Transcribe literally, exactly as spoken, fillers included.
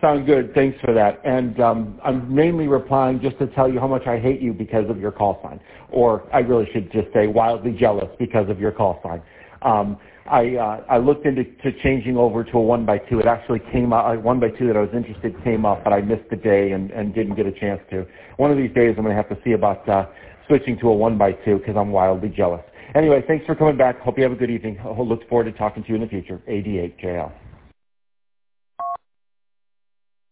Sound good. Thanks for that. And um, I'm mainly replying just to tell you how much I hate you because of your call sign. Or I really should just say wildly jealous because of your call sign. Um, I, uh, I looked into to changing over to a one by two. It actually came up, a one by two that I was interested came up, but I missed the day and, and didn't get a chance to. One of these days I'm going to have to see about uh, switching to a one by two because I'm wildly jealous. Anyway, thanks for coming back. Hope you have a good evening. I'll look forward to talking to you in the future. A D eight J L.